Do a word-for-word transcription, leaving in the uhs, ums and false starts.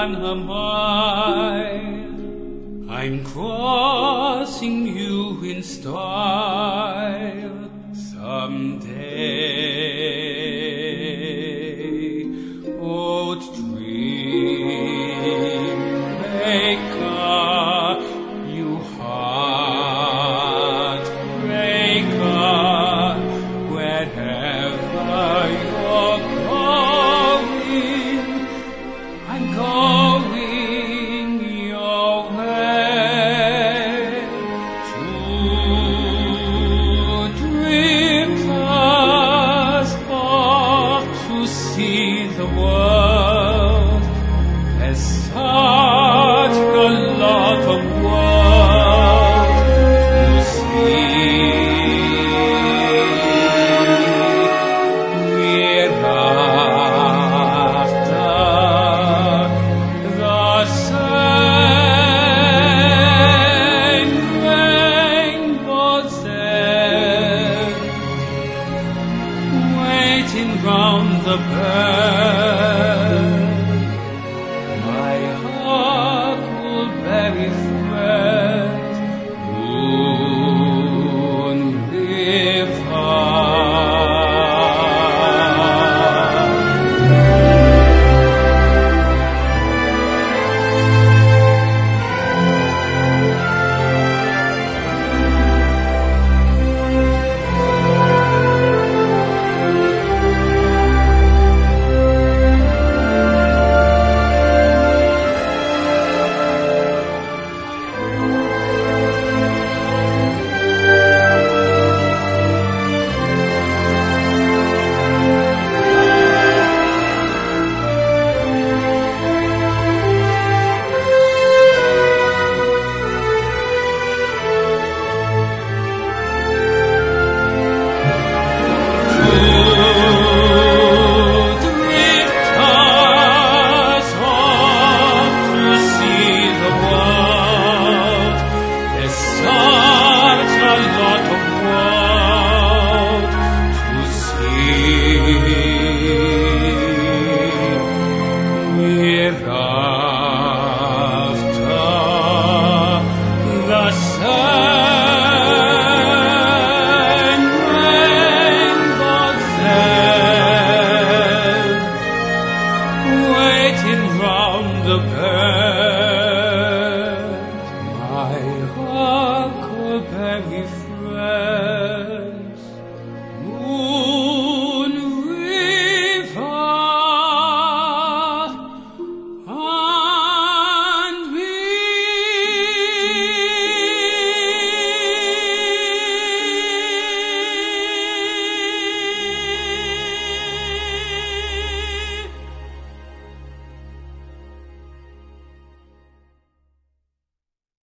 than a mile. I'm crossing you in style someday. Oh, dream maker, you heartbreaker, wherever you're going, I'm going your way. Two drifters off to see the world. There's such a lot of world to see. We're after the same rainbow's end, waiting round the bend. My huckleberry friend, Moon River. We're